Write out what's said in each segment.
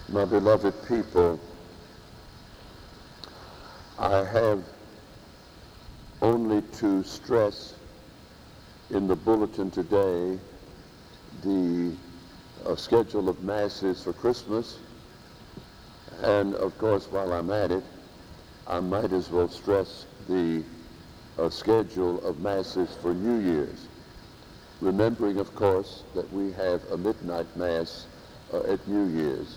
My beloved people, I have only to stress in the bulletin today the schedule of masses for Christmas, and of course while I'm at it, I might as well stress the schedule of masses for New Year's, remembering of course that we have a midnight mass at New Year's.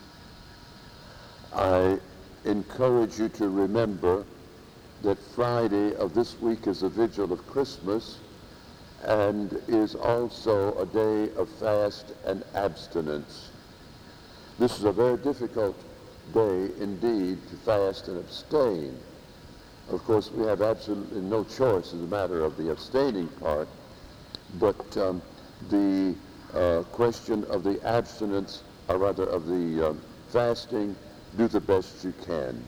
I encourage you to remember that Friday of this week is a vigil of Christmas and is also a day of fast and abstinence. This is a very difficult day indeed to fast and abstain. Of course, we have absolutely no choice in the matter of the abstaining part, but the question of the abstinence, or rather of the fasting, do the best you can.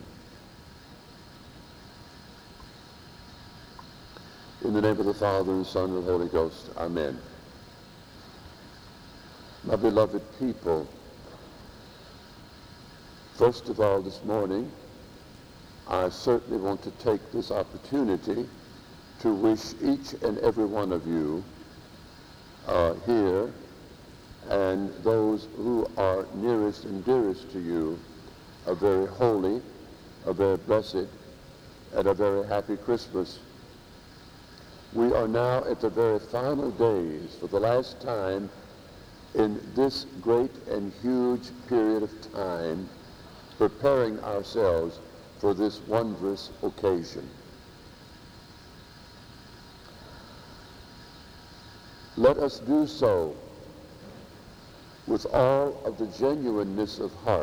In the name of the Father, and the Son, and the Holy Ghost. Amen. My beloved people, first of all this morning, I certainly want to take this opportunity to wish each and every one of you here and those who are nearest and dearest to you a very holy, a very blessed, and a very happy Christmas. We are now at the very final days, for the last time in this great and huge period of time, preparing ourselves for this wondrous occasion. Let us do so with all of the genuineness of heart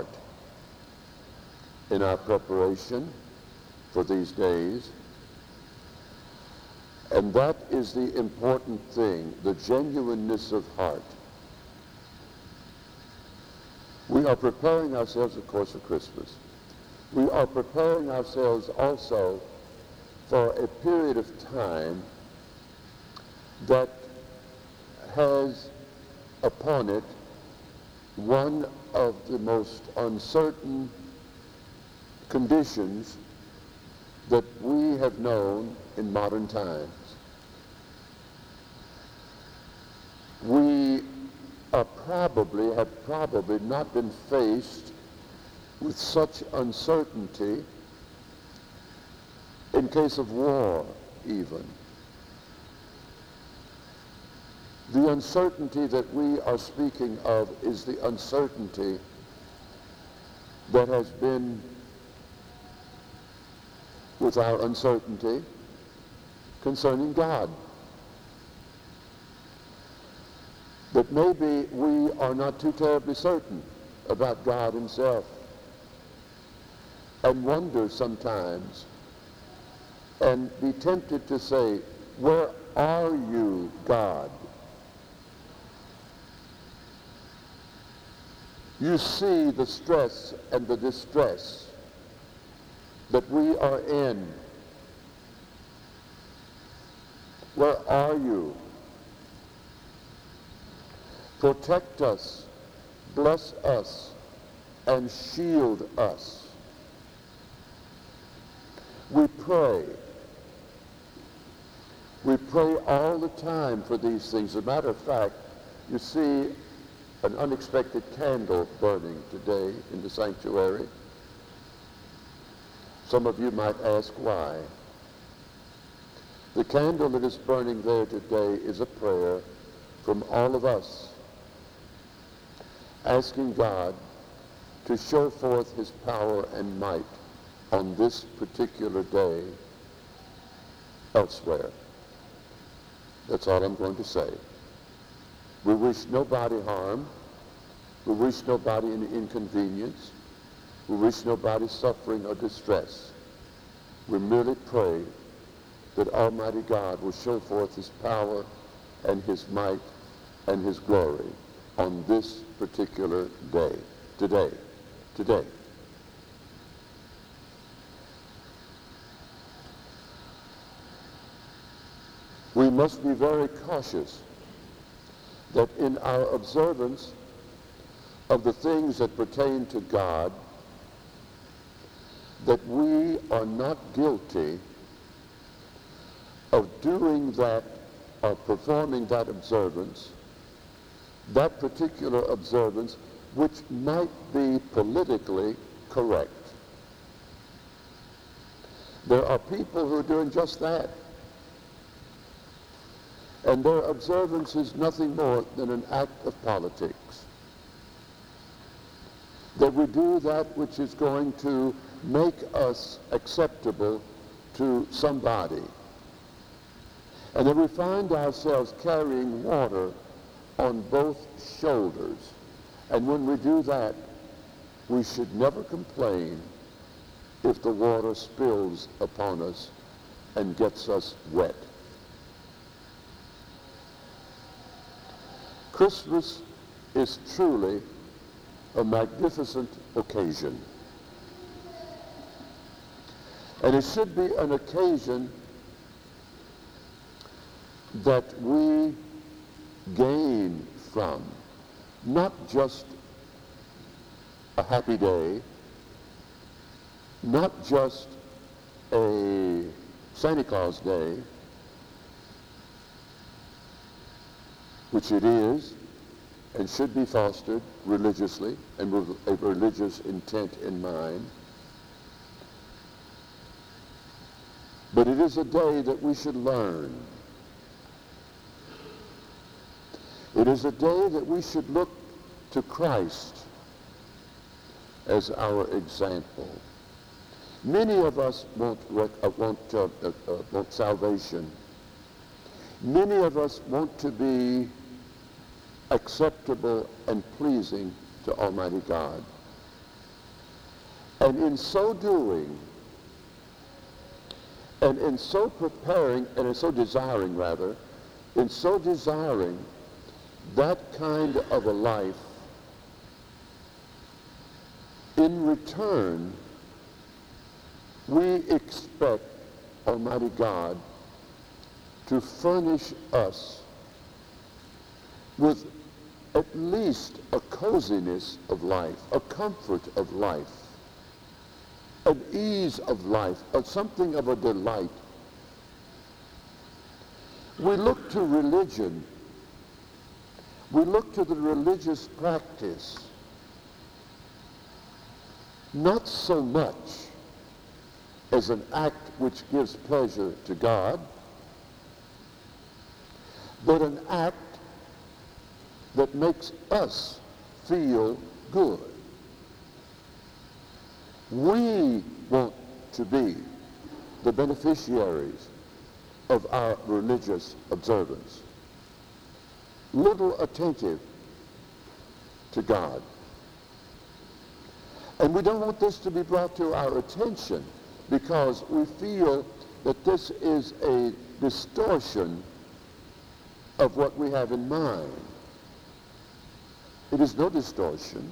in our preparation for these days. And that is the important thing, the genuineness of heart. We are preparing ourselves, of course, for Christmas. We are preparing ourselves also for a period of time that has upon it one of the most uncertain conditions that we have known in modern times. We have probably not been faced with such uncertainty in case of war even. The uncertainty that we are speaking of is the uncertainty that has been with our uncertainty concerning God. But maybe we are not too terribly certain about God himself, and wonder sometimes and be tempted to say, where are you, God? You see the stress and the distress that we are in. Where are you? Protect us, bless us, and shield us. We pray. We pray all the time for these things. As a matter of fact, you see an unexpected candle burning today in the sanctuary. Some of you might ask why. The candle that is burning there today is a prayer from all of us, asking God to show forth his power and might on this particular day elsewhere. That's all I'm going to say. We wish nobody harm. We wish nobody any inconvenience. We wish nobody suffering or distress. We merely pray that Almighty God will show forth his power and his might and his glory on this particular day, today. We must be very cautious that in our observance of the things that pertain to God, that we are not guilty of doing that, of performing that observance, that particular observance, which might be politically correct. There are people who are doing just that. And their observance is nothing more than an act of politics. That we do that which is going to make us acceptable to somebody. And then we find ourselves carrying water on both shoulders. And when we do that, we should never complain if the water spills upon us and gets us wet. Christmas is truly a magnificent occasion. And it should be an occasion that we gain from, not just a happy day, not just a Santa Claus Day, which it is and should be fostered religiously and with a religious intent in mind. But it is a day that we should learn. It is a day that we should look to Christ as our example. Many of us want salvation. Many of us want to be acceptable and pleasing to Almighty God. And in so doing, and in so preparing, and in so desiring rather, in so desiring that kind of a life, in return, we expect Almighty God to furnish us with at least a coziness of life, a comfort of life, an ease of life, something of a delight. We look to religion. We look to the religious practice not so much as an act which gives pleasure to God, but an act that makes us feel good. We want to be the beneficiaries of our religious observance, little attentive to God. And we don't want this to be brought to our attention because we feel that this is a distortion of what we have in mind. It is no distortion,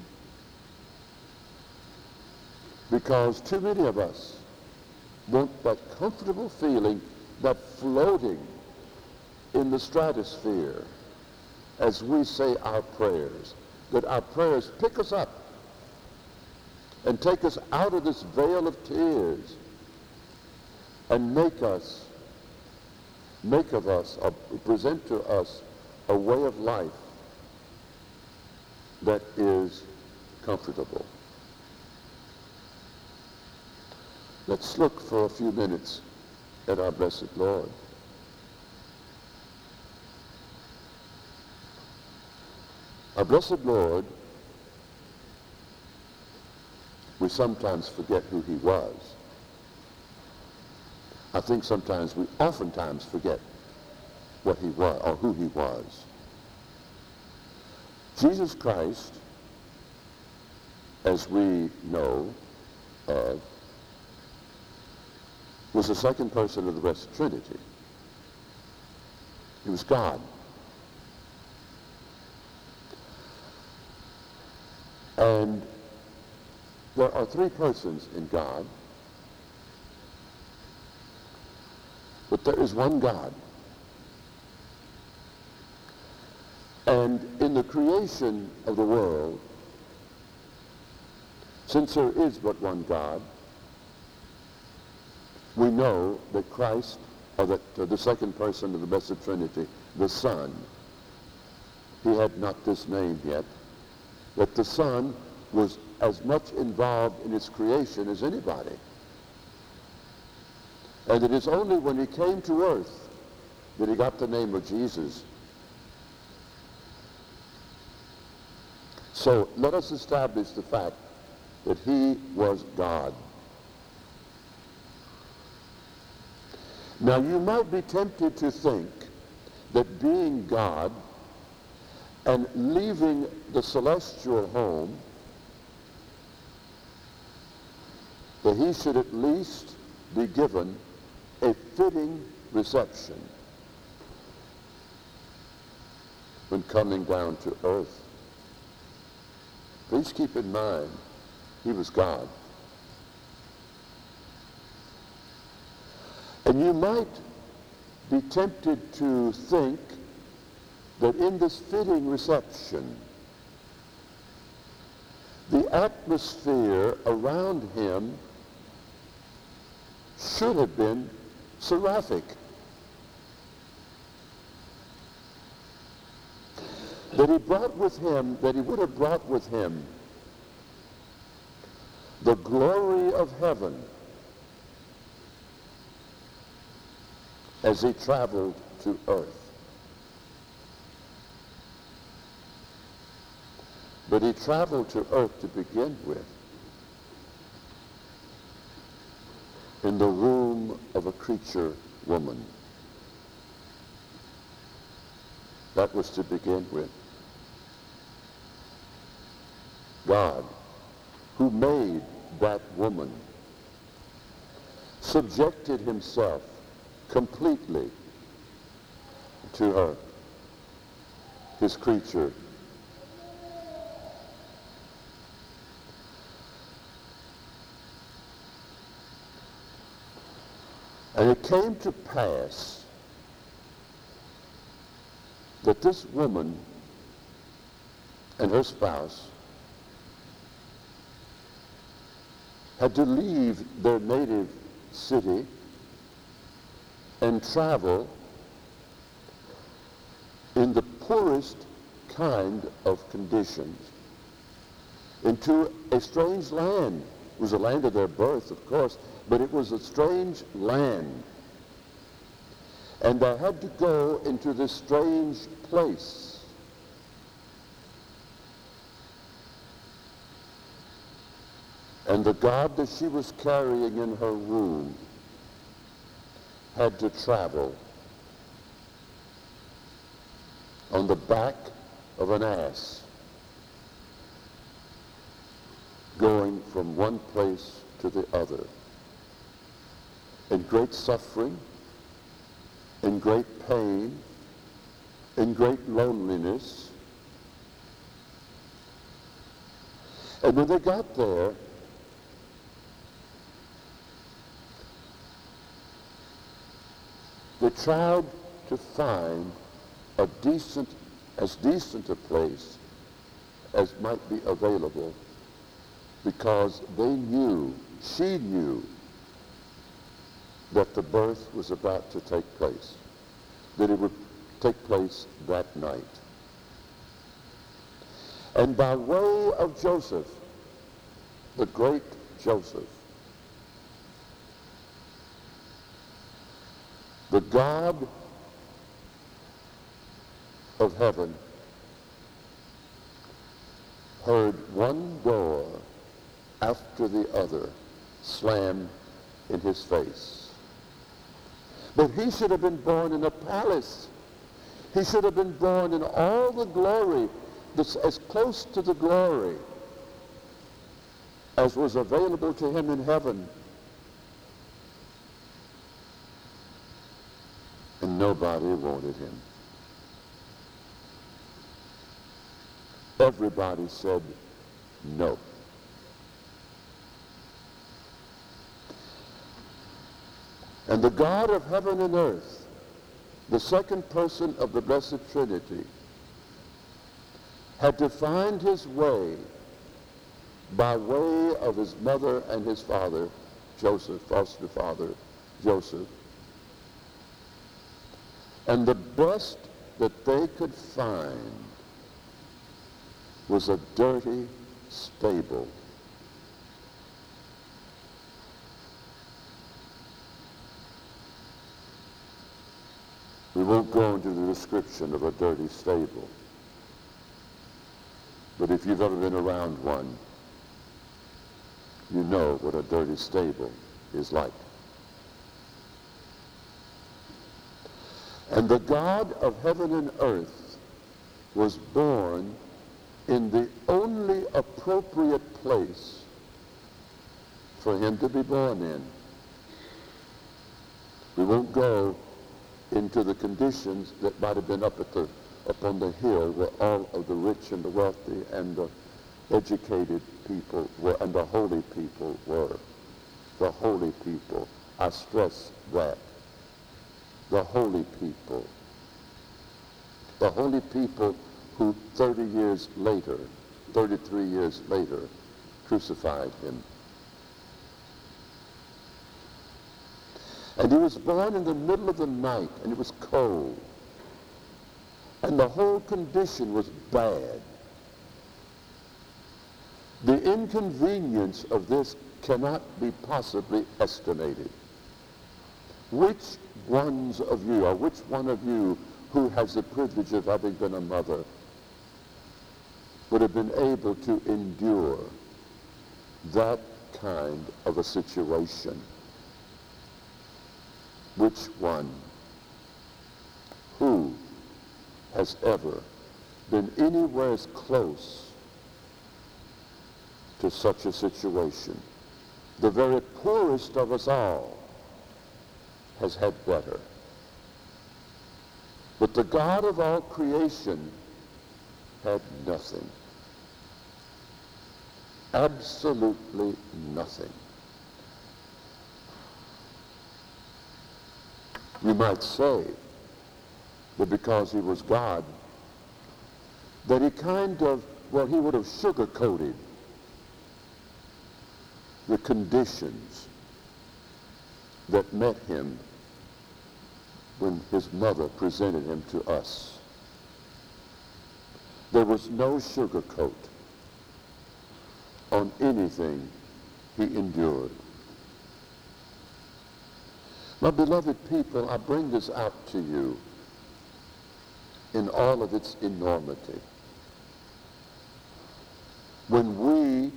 because too many of us want that comfortable feeling, that floating in the stratosphere as we say our prayers, that our prayers pick us up and take us out of this veil of tears and make of us, or present to us, a way of life that is comfortable. Let's look for a few minutes at our blessed Lord. Our blessed Lord, we sometimes forget who he was. I think we oftentimes forget what he was or who he was. Jesus Christ, as we know of, was the second person of the blessed Trinity. He was God. And there are three persons in God, but there is one God. And in the creation of the world, Since there is but one God, we know that Christ, or that the second person of the Blessed Trinity, the Son, he had not this name yet, that the Son was as much involved in its creation as anybody. And it is only when he came to earth that he got the name of Jesus. So let us establish the fact that he was God. Now you might be tempted to think that being God and leaving the celestial home, that he should at least be given a fitting reception when coming down to earth. Please keep in mind, he was God. And you might be tempted to think that in this fitting reception, the atmosphere around him should have been seraphic. That he would have brought with him the glory of heaven as he traveled to earth. But he traveled to earth to begin with in the womb of a creature woman. That was to begin with. God, who made that woman, subjected himself completely to her, his creature. And it came to pass that this woman and her spouse had to leave their native city and travel in the poorest kind of conditions into a strange land. It was a land of their birth, of course, but it was a strange land. And they had to go into this strange place. And the God that she was carrying in her womb had to travel on the back of an ass, going from one place to the other, in great suffering, in great pain, in great loneliness. And when they got there, they tried to find as decent a place as might be available, because she knew that the birth was about to take place, that it would take place that night. And by way of Joseph, the great Joseph, the God of heaven heard one door after the other slam in his face. But he should have been born in a palace. He should have been born in all the glory, as close to the glory as was available to him in heaven. And nobody wanted him. Everybody said no. And the God of heaven and earth, the second person of the Blessed Trinity, had to find his way by way of his mother and his father, Joseph, foster father, Joseph. And the best that they could find was a dirty stable. We won't go into the description of a dirty stable, but if you've ever been around one, you know what a dirty stable is like. And the God of heaven and earth was born in the only appropriate place for him to be born in. We won't go into the conditions that might have been up on the hill where all of the rich and the wealthy and the educated people were, and the holy people were. The holy people. I stress that. The holy people. The holy people who 30 years later, 33 years later, crucified him. And he was born in the middle of the night, and it was cold. And the whole condition was bad. The inconvenience of this cannot be possibly estimated. Which ones of you, or which one of you who has the privilege of having been a mother would have been able to endure that kind of a situation? Which one? Who has ever been anywhere as close to such a situation? The very poorest of us all has had better. But the God of all creation had nothing. Absolutely nothing. You might say that because he was God, that he kind of, well, he would have sugar-coated the conditions that met him when his mother presented him to us. There was no sugarcoat on anything he endured. My beloved people, I bring this out to you in all of its enormity. When we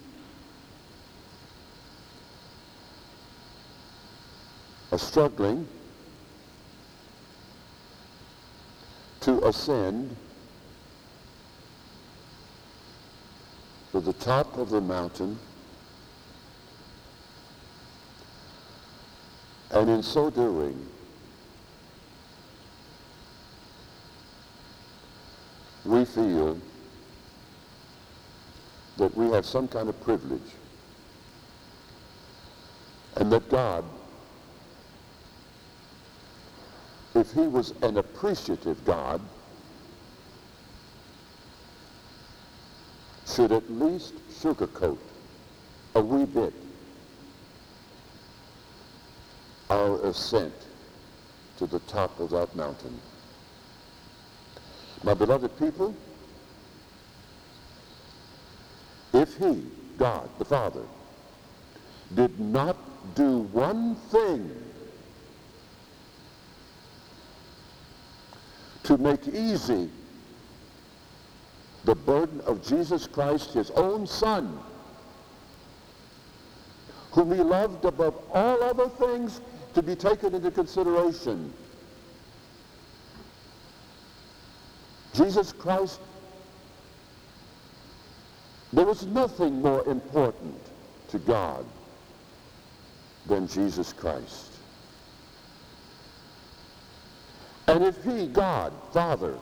are struggling to ascend to the top of the mountain, and in so doing, we feel that we have some kind of privilege, and that God, if he was an appreciative God, should at least sugarcoat a wee bit our ascent to the top of that mountain. My beloved people, if he, God the Father, did not do one thing to make easy the burden of Jesus Christ, his own Son, whom he loved above all other things to be taken into consideration. Jesus Christ, there was nothing more important to God than Jesus Christ. And if he, God, Father,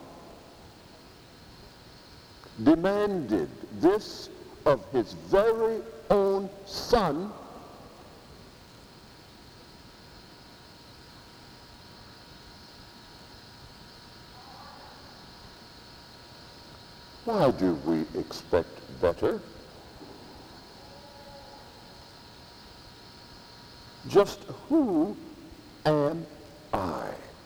demanded this of his very own Son, why do we expect better? Just who am I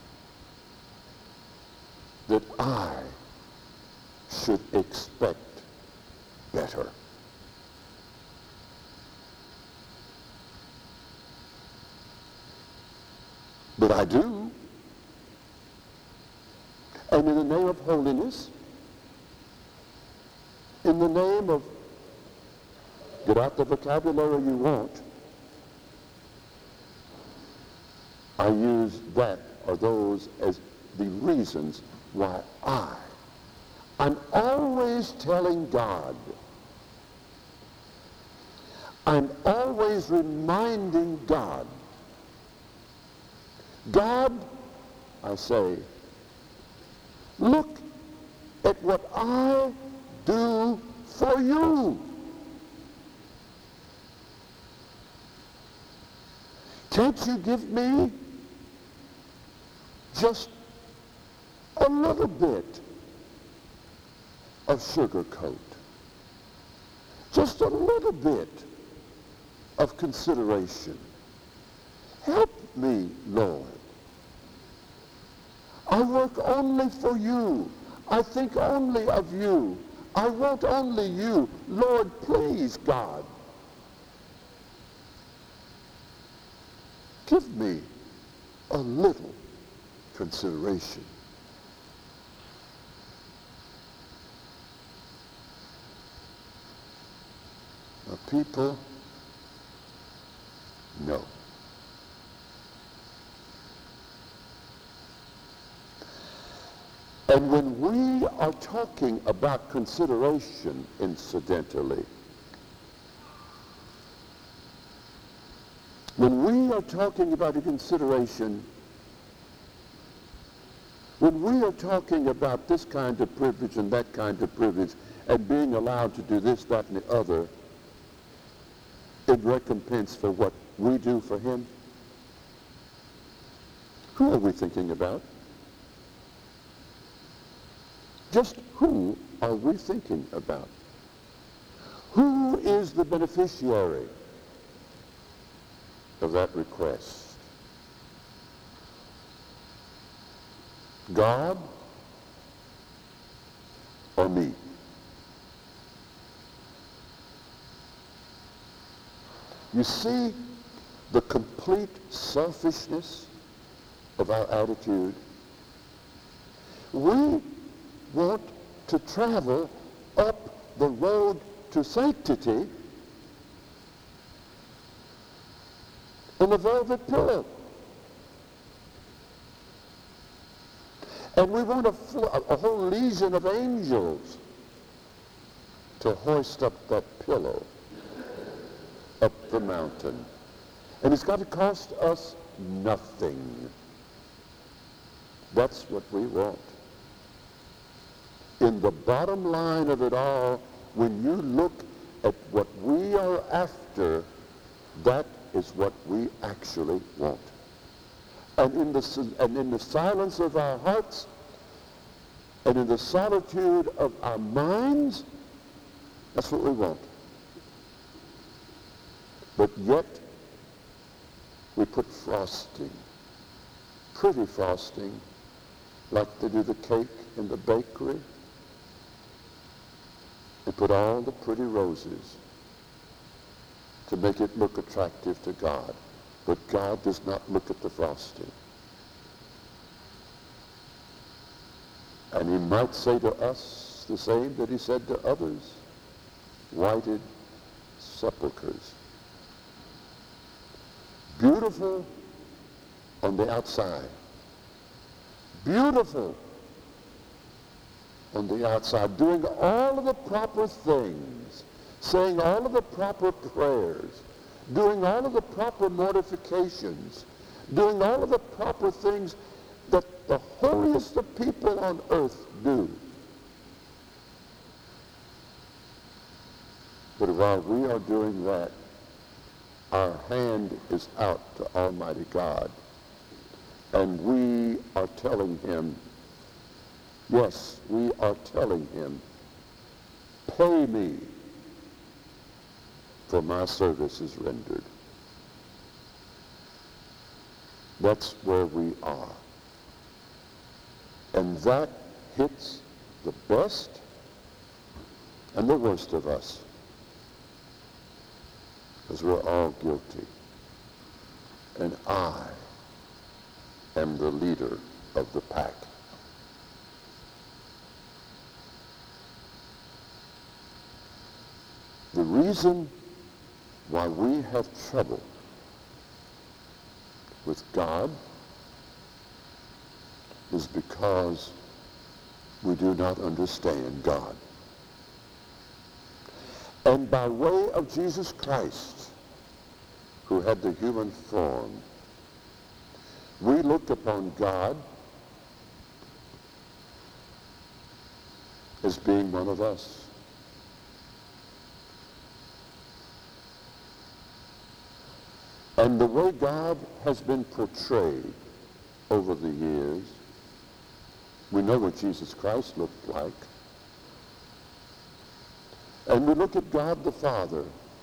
that I should expect better? But I do. And in the name of holiness, in the name of, get out the vocabulary you want, I use that or those as the reasons why I'm always telling God, I'm always reminding God, God, I say, look at what I do for you. Can't you give me just a little bit of sugar coat? Just a little bit of consideration. Help me, Lord. I work only for you. I think only of you. I want only you. Lord, please, God, give me a little consideration. Now, people, no. And when we are talking about consideration, incidentally, when we are talking about a consideration, when we are talking about this kind of privilege and that kind of privilege and being allowed to do this, that, and the other in recompense for what we do for him, who are we thinking about? Just who are we thinking about? Who is the beneficiary of that request? God or me? You see the complete selfishness of our attitude? We want to travel up the road to sanctity in a velvet pillow. And we want a whole legion of angels to hoist up that pillow up the mountain. And it's got to cost us nothing. That's what we want. In the bottom line of it all, when you look at what we are after, that is what we actually want. And in the silence of our hearts, and in the solitude of our minds, that's what we want. But yet, we put frosting, pretty frosting, like they do the cake in the bakery, and put all the pretty roses to make it look attractive to God. But God does not look at the frosting. And he might say to us the same that he said to others, whited sepulchres. Beautiful on the outside. Beautiful on the outside, doing all of the proper things, saying all of the proper prayers, doing all of the proper mortifications, doing all of the proper things that the holiest of people on earth do. But while we are doing that, our hand is out to Almighty God, and we are telling him, yes, we are telling him, pay me for my services rendered. That's where we are. And that hits the best and the worst of us, because we're all guilty. And I am the leader of the pack. The reason why we have trouble with God is because we do not understand God. And by way of Jesus Christ, who had the human form, we look upon God as being one of us. And the way God has been portrayed over the years, we know what Jesus Christ looked like. And we look at God the Father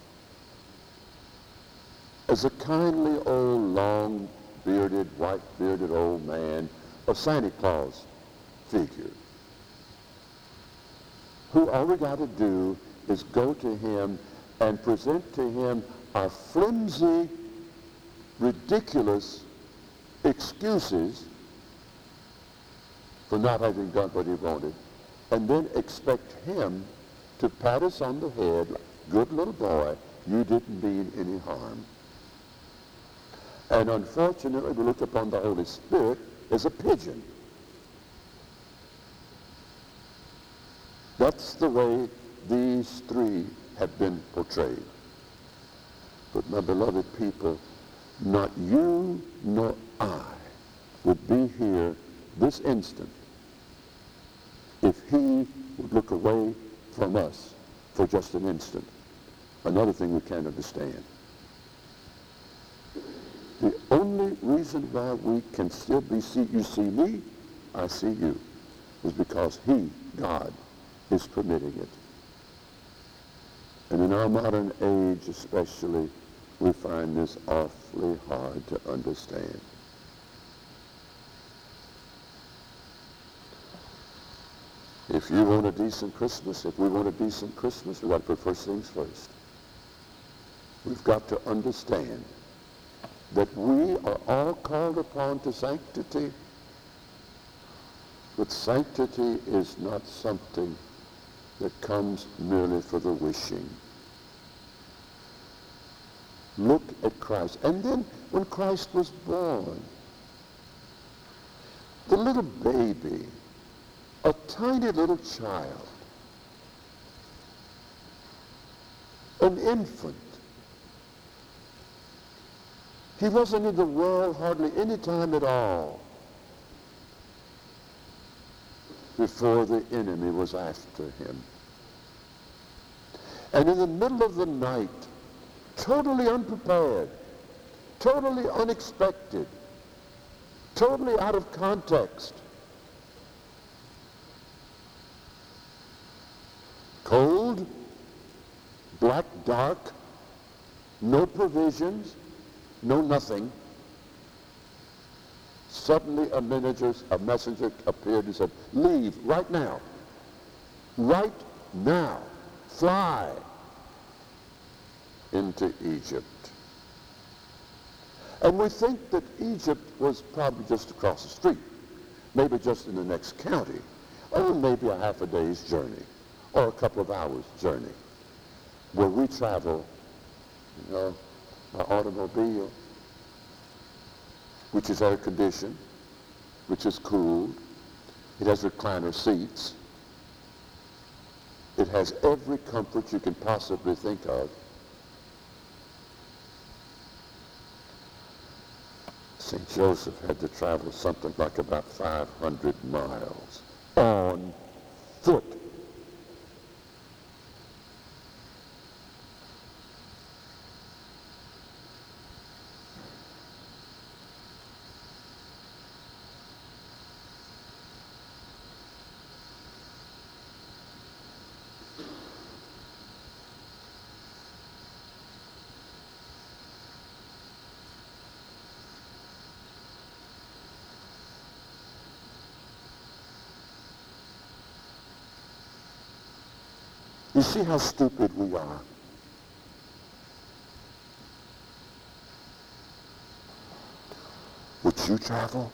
as a kindly old, long-bearded, white-bearded old man, a Santa Claus figure, who all we got to do is go to him and present to him our flimsy, ridiculous excuses for not having done what he wanted, and then expect him to pat us on the head, like, good little boy, you didn't mean any harm. And unfortunately, we look upon the Holy Spirit as a pigeon. That's the way these three have been portrayed. But my beloved people, not you nor I would be here this instant if he would look away from us for just an instant. Another thing we can't understand. The only reason why we can still be, you see me, I see you, is because he, God, is permitting it. And in our modern age especially, we find this awfully hard to understand. If you want a decent Christmas, if we want a decent Christmas, we've got to put first things first. We've got to understand that we are all called upon to sanctity, but sanctity is not something that comes merely for the wishing. Look at Christ. And then when Christ was born, the little baby, a tiny little child, an infant, he wasn't in the world hardly any time at all before the enemy was after him. And in the middle of the night, totally unprepared, totally unexpected, totally out of context, cold, black, dark, no provisions, no nothing. Suddenly a messenger appeared and said, leave right now. Right now. Fly into Egypt. And we think that Egypt was probably just across the street, maybe just in the next county, or maybe a half a day's journey, or a couple of hours' journey, where we travel, by automobile, which is air conditioned, which is cooled. It has recliner seats. It has every comfort you can possibly think of. St. Joseph had to travel something like about 500 miles on foot. You see how stupid we are. Would you travel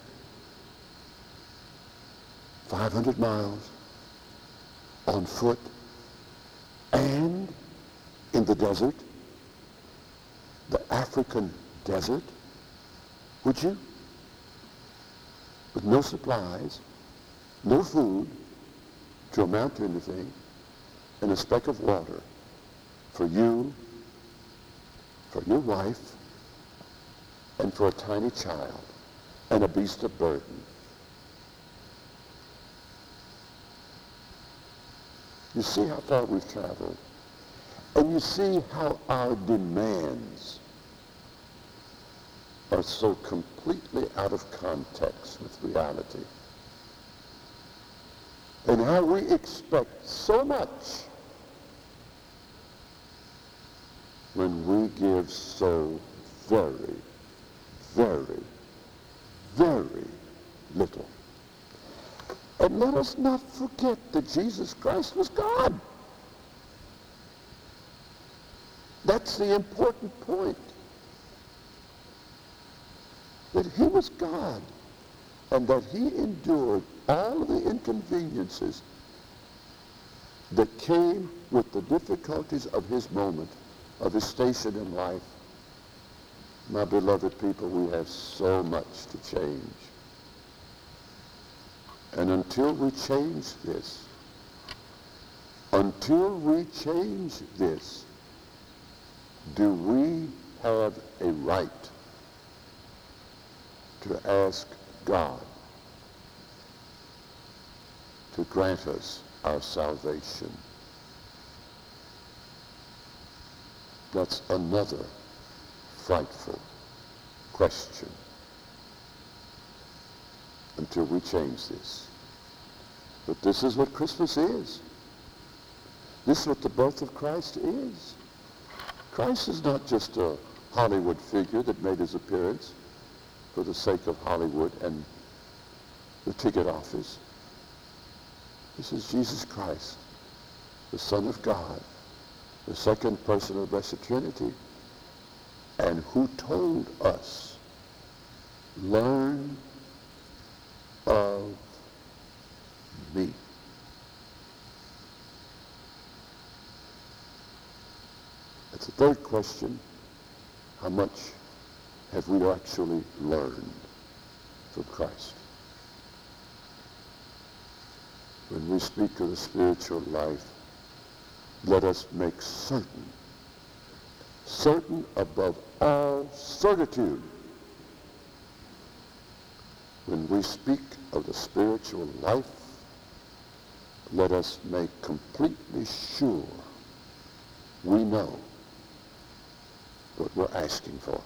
500 miles on foot and in the desert, the African desert? Would you? With no supplies, no food to amount to anything, and a speck of water for you, for your wife, and for a tiny child, and a beast of burden. You see how far we've traveled, and you see how our demands are so completely out of context with reality, and how we expect so much when we give so very, very, very little. And let us not forget that Jesus Christ was God. That's the important point. That he was God, and that he endured all of the inconveniences that came with the difficulties of his moment, of his station in life. My beloved people, we have so much to change. And until we change this, do we have a right to ask God to grant us our salvation? That's another frightful question. Until we change this. But this is what Christmas is. This is what the birth of Christ is. Christ is not just a Hollywood figure that made his appearance for the sake of Hollywood and the ticket office. This is Jesus Christ, the Son of God, the second person of the Blessed Trinity, and who told us, learn of me. That's the third question. How much have we actually learned from Christ? When we speak of the spiritual life, let us make certain above all certitude, when we speak of the spiritual life, let us make completely sure we know what we're asking for.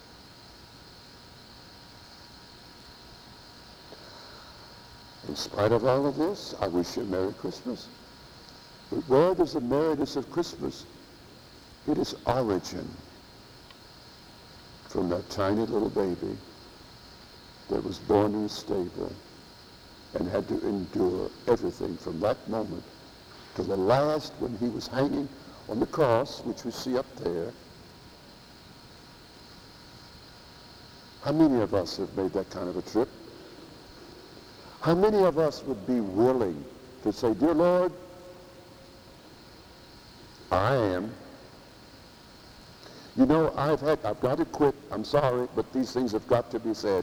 In spite of all of this, I wish you a Merry Christmas. But where does the merriness of Christmas get its origin? From that tiny little baby that was born in a stable and had to endure everything from that moment to the last when he was hanging on the cross, which we see up there. How many of us have made that kind of a trip? How many of us would be willing to say, dear Lord, I am. You know, I've got to quit. I'm sorry, but these things have got to be said.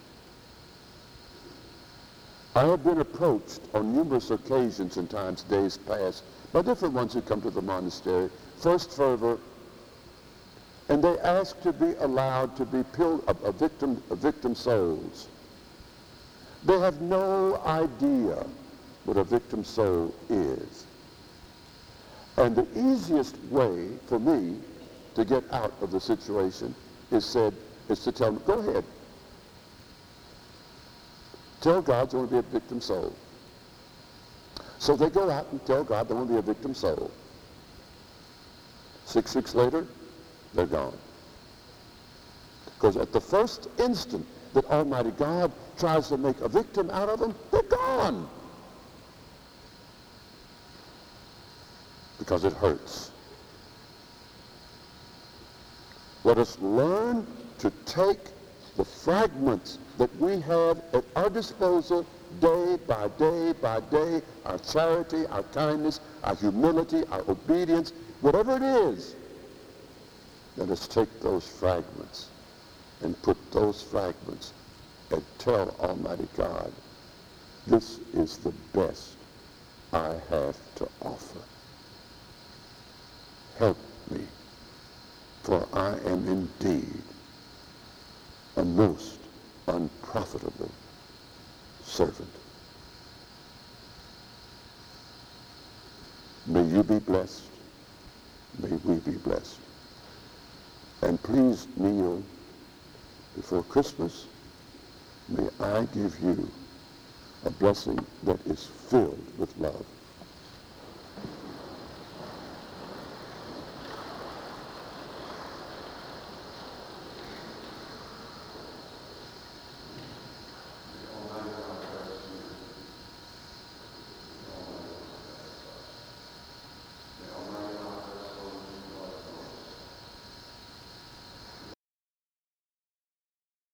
I have been approached on numerous occasions in days past, by different ones who come to the monastery, First Fervor, and they ask to be allowed to be victim souls. They have no idea what a victim soul is. And the easiest way for me to get out of the situation is to tell them, go ahead. Tell God you want to be a victim soul. So they go out and tell God they want to be a victim soul. 6 weeks later, they're gone. Because at the first instant that Almighty God tries to make a victim out of them, they're gone. because it hurts. Let us learn to take the fragments that we have at our disposal day by day by day, our charity, our kindness, our humility, our obedience, whatever it is. Let us take those fragments and put those fragments and tell Almighty God, this is the best I have to offer. Help me, for I am indeed a most unprofitable servant. May you be blessed. May we be blessed. And please kneel before Christmas. May I give you a blessing that is filled with love.